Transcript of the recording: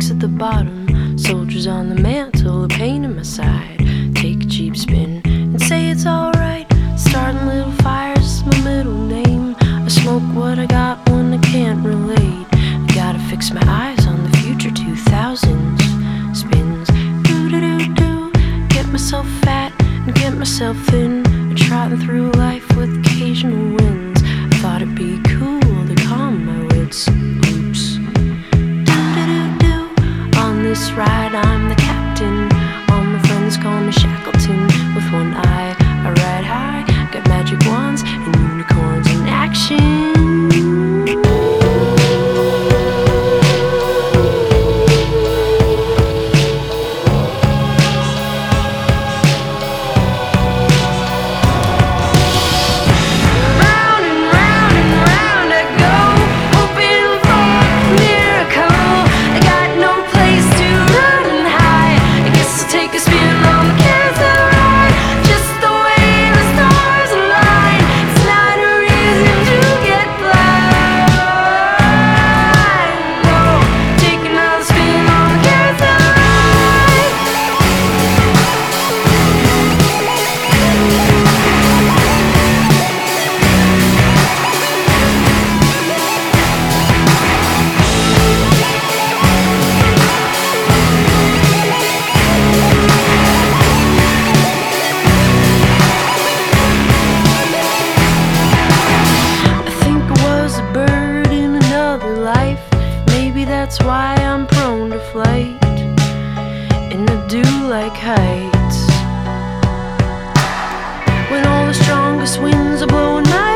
books at the bottom, soldiers on the mantle, a pain in my side. Take a cheap spin and say it's alright. Starting little fires is my middle name. I smoke what I got when I can't relate. I gotta fix my eyes on the future 2000s. Spins, do-do-do-do. Get myself fat and get myself thin. Trotting through life with occasional wins. I thought it'd be cool to calm my wits. Oops. Do-do-do-do. On this ride I'm the captain. All my friends call me Shackleton. With one eye I ride high. Got magic wands and unicorns in action. That's why I'm prone to flight, and I do like heights. When all the strongest winds are blowing my